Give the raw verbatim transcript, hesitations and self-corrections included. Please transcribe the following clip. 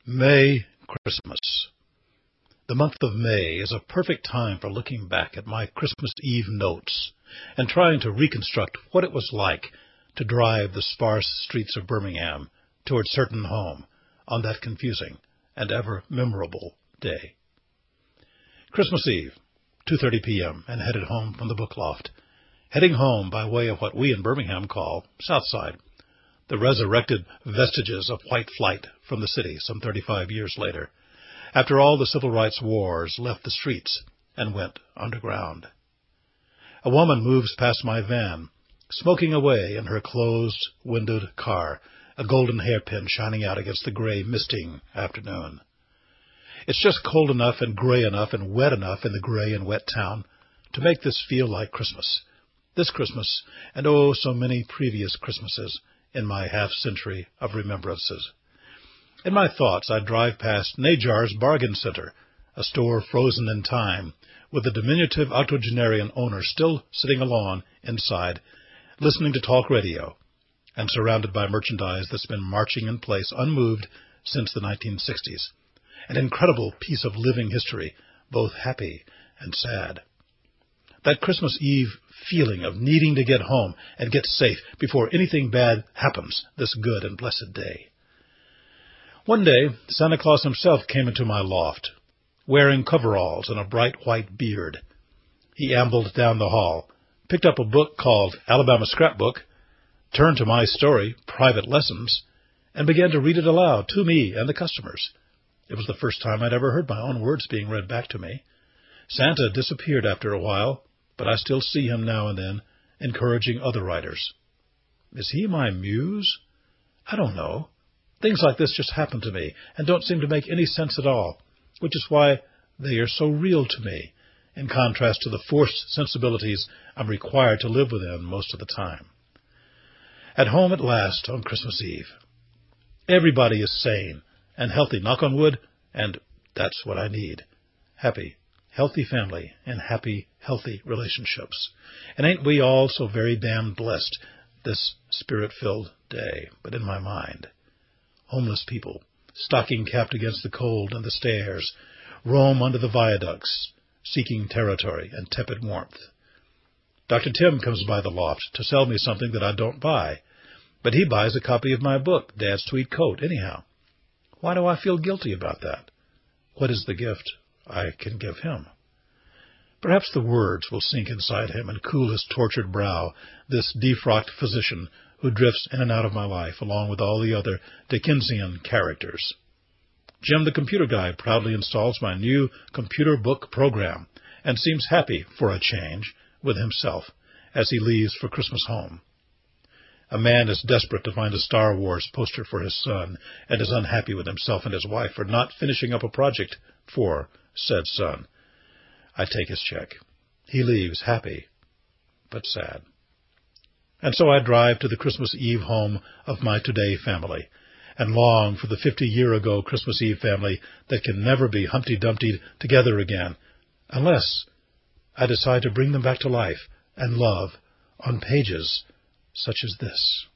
May Christmas. The month of May is a perfect time for looking back at my Christmas Eve notes and trying to reconstruct what it was like to drive the sparse streets of Birmingham toward certain home on that confusing and ever memorable day. Christmas Eve, two thirty p.m., and headed home from the book loft, heading home by way of what we in Birmingham call South Side, the resurrected vestiges of white flight from the city some thirty-five years later, after all the civil rights wars left the streets and went underground. A woman moves past my van, smoking away in her closed-windowed car, a golden hairpin shining out against the gray, misting afternoon. It's just cold enough and gray enough and wet enough in the gray and wet town to make this feel like Christmas. This Christmas, and oh, so many previous Christmases in my half-century of remembrances. In my thoughts, I drive past Najar's Bargain Center, a store frozen in time, with the diminutive octogenarian owner still sitting alone inside, listening to talk radio, and surrounded by merchandise that's been marching in place unmoved since the nineteen sixties. An incredible piece of living history, both happy and sad. That Christmas Eve feeling of needing to get home and get safe before anything bad happens this good and blessed day. One day, Santa Claus himself came into my loft, wearing coveralls and a bright white beard. He ambled down the hall, picked up a book called Alabama Scrapbook, turned to my story, Private Lessons, and began to read it aloud to me and the customers. It was the first time I'd ever heard my own words being read back to me. Santa disappeared after a while, but I still see him now and then, encouraging other writers. Is he my muse? I don't know. Things like this just happen to me and don't seem to make any sense at all, which is why they are so real to me, in contrast to the forced sensibilities I'm required to live within most of the time. At home at last on Christmas Eve. Everybody is sane and healthy, knock on wood, and that's what I need. Happy, healthy family and happy, healthy relationships. And ain't we all so very damn blessed this spirit-filled day, but in my mind. Homeless people, stocking-capped against the cold and the stairs, roam under the viaducts, seeking territory and tepid warmth. Doctor Tim comes by the loft to sell me something that I don't buy, but he buys a copy of my book, Dad's Tweed Coat, anyhow. Why do I feel guilty about that? What is the gift I can give him? Perhaps the words will sink inside him and cool his tortured brow, this defrocked physician who drifts in and out of my life along with all the other Dickensian characters. Jim the computer guy proudly installs my new computer book program and seems happy, for a change, with himself as he leaves for Christmas home. A man is desperate to find a Star Wars poster for his son and is unhappy with himself and his wife for not finishing up a project for said son. I take his check. He leaves happy, but sad. And so I drive to the Christmas Eve home of my today family and long for the fifty-year-ago Christmas Eve family that can never be Humpty Dumpty'd together again, unless I decide to bring them back to life and love on pages such as this.